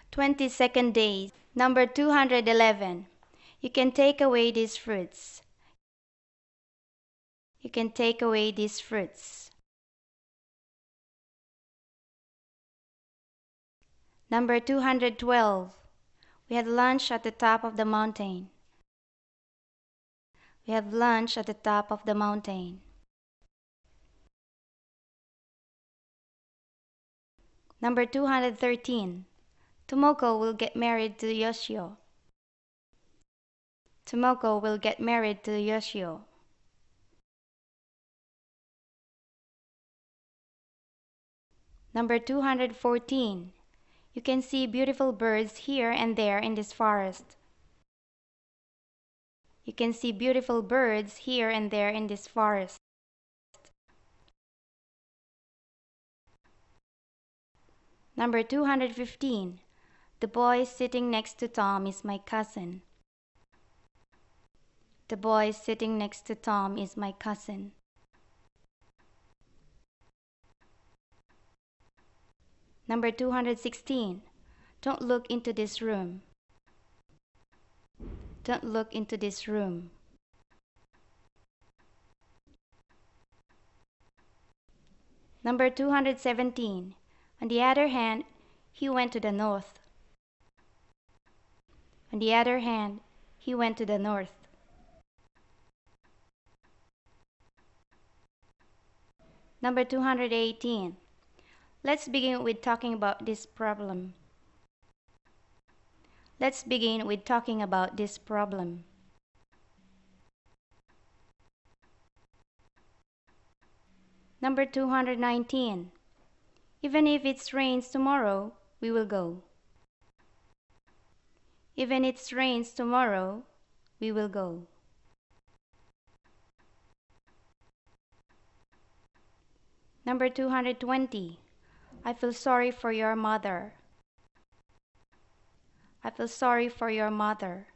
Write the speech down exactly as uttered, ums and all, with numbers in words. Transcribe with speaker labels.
Speaker 1: twenty-second day. Number two hundred eleven. You can take away these fruits. You can take away these fruits. Number two hundred twelve. We had lunch at the top of the mountain. We have lunch at the top of the mountain. Number two hundred thirteen. Tomoko will get married to Yoshio. Tomoko will get married to Yoshio. Number two hundred fourteen. You can see beautiful birds here and there in this forest. You can see beautiful birds here and there in this forest. Number two hundred fifteen. The boy sitting next to Tom is my cousin. The boy sitting next to Tom is my cousin. Number two hundred sixteen. Don't look into this room. Don't look into this room. Number two hundred seventeen. On the other hand, he went to the north. On the other hand, he went to the north. Number two hundred eighteen. Let's begin with talking about this problem. Let's begin with talking about this problem. Number two hundred nineteen. Even if it rains tomorrow, we will go. Even if it rains tomorrow, we will go. Number two hundred twenty. I feel sorry for your mother. I feel sorry for your mother.